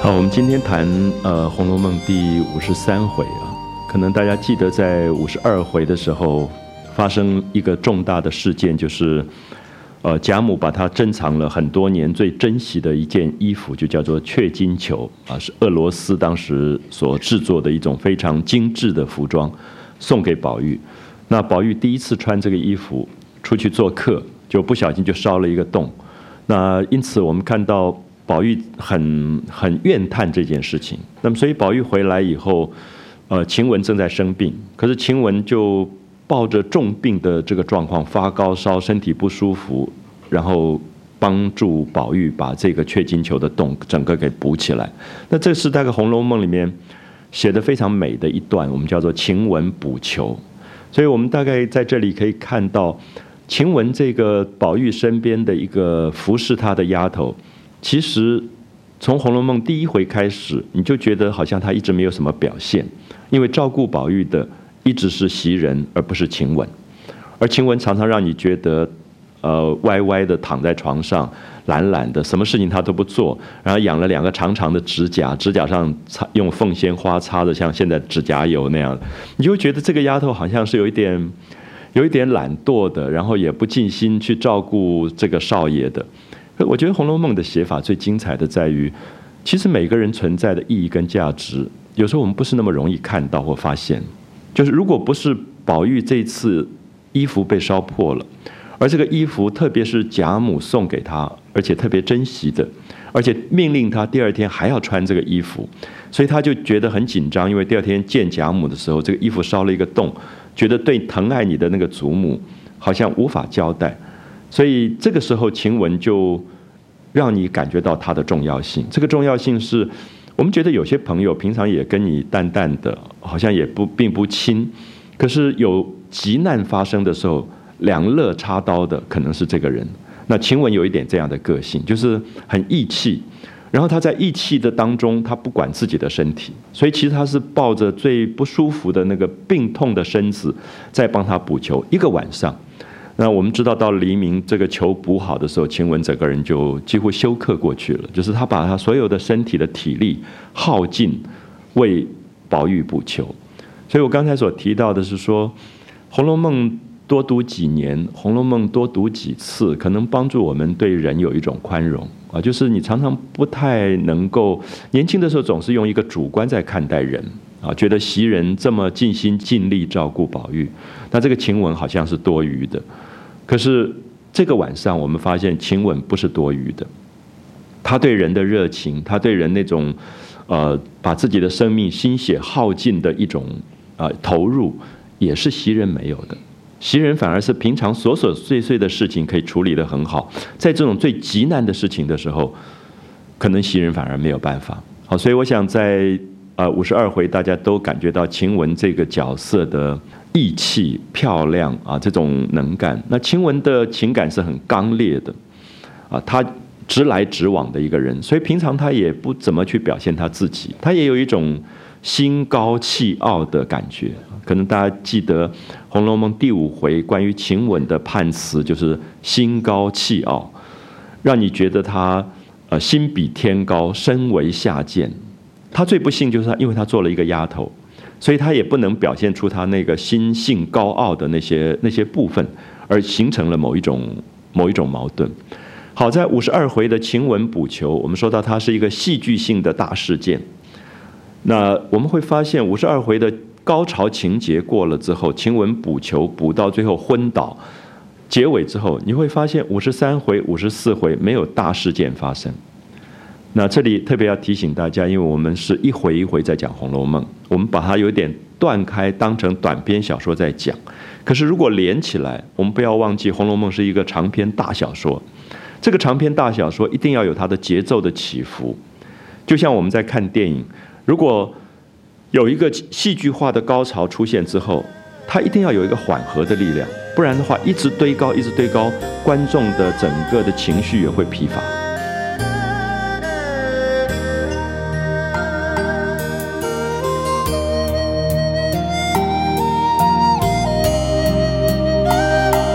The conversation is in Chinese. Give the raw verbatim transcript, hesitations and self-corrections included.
好，我们今天谈呃《红楼梦》第五十三回啊，可能大家记得在五十二回的时候发生一个重大的事件，就是呃贾母把她珍藏了很多年最珍惜的一件衣服，就叫做雀金裘啊，是俄罗斯当时所制作的一种非常精致的服装，送给宝玉。那宝玉第一次穿这个衣服出去做客，就不小心就烧了一个洞。那因此我们看到宝玉很很怨叹这件事情。那么所以宝玉回来以后，呃，晴雯正在生病，可是晴雯就抱着重病的这个状况，发高烧，身体不舒服，然后帮助宝玉把这个雀金裘的洞整个给补起来。那这是大概《红楼梦》里面写的非常美的一段，我们叫做晴雯补裘。所以我们大概在这里可以看到，晴雯这个宝玉身边的一个服侍他的丫头，其实从《红楼梦》第一回开始，你就觉得好像她一直没有什么表现，因为照顾宝玉的一直是袭人，而不是晴雯。而晴雯常常让你觉得，呃，歪歪的躺在床上，懒懒的，什么事情她都不做，然后养了两个长长的指甲，指甲上擦用凤仙花擦的像现在指甲油那样，你就会觉得这个丫头好像是有一点。有一点懒惰的，然后也不尽心去照顾这个少爷的。我觉得《红楼梦》的写法最精彩的在于，其实每个人存在的意义跟价值，有时候我们不是那么容易看到或发现。就是如果不是宝玉这次衣服被烧破了，而这个衣服特别是贾母送给他，而且特别珍惜的，而且命令他第二天还要穿这个衣服，所以他就觉得很紧张，因为第二天见贾母的时候，这个衣服烧了一个洞，觉得对疼爱你的那个祖母好像无法交代，所以这个时候晴雯就让你感觉到她的重要性。这个重要性是我们觉得有些朋友平常也跟你淡淡的，好像也不并不亲，可是有急难发生的时候，两肋插刀的可能是这个人。那晴雯有一点这样的个性，就是很义气，然后他在义气的当中，他不管自己的身体，所以其实他是抱着最不舒服的那个病痛的身子，在帮他补裘一个晚上。那我们知道到黎明这个裘补好的时候，晴雯整个人就几乎休克过去了，就是他把他所有的身体的体力耗尽，为宝玉补裘。所以我刚才所提到的是说，《红楼梦》多读几年，《红楼梦》多读几次，可能帮助我们对人有一种宽容啊，就是你常常不太能够，年轻的时候总是用一个主观在看待人啊，觉得袭人这么尽心尽力照顾宝玉，那这个晴雯好像是多余的。可是这个晚上，我们发现晴雯不是多余的，她对人的热情，她对人那种呃把自己的生命心血耗尽的一种呃投入，也是袭人没有的。袭人反而是平常琐琐碎碎的事情可以处理得很好，在这种最急难的事情的时候，可能袭人反而没有办法。好，所以我想在呃五十二回，大家都感觉到晴雯这个角色的义气、漂亮啊，这种能干。那晴雯的情感是很刚烈的啊，她直来直往的一个人，所以平常她也不怎么去表现她自己，她也有一种心高气傲的感觉。可能大家记得《红楼梦》第五回关于晴雯的判词，就是心高气傲，让你觉得她呃心比天高，身为下贱。她最不幸就是她，因为她做了一个丫头，所以她也不能表现出她那个心性高傲的那些那些部分，而形成了某一种某一种矛盾。好，在五十二回的晴雯补裘，我们说到它是一个戏剧性的大事件。那我们会发现五十二回的高潮情节过了之后，晴雯补裘补到最后昏倒，结尾之后，你会发现五十三回、五十四回没有大事件发生。那这里特别要提醒大家，因为我们是一回一回在讲《红楼梦》，我们把它有点断开，当成短篇小说在讲。可是如果连起来，我们不要忘记，《红楼梦》是一个长篇大小说。这个长篇大小说一定要有它的节奏的起伏，就像我们在看电影，如果有一个戏剧化的高潮出现之后，它一定要有一个缓和的力量，不然的话一直堆高一直堆高，观众的整个的情绪也会疲乏。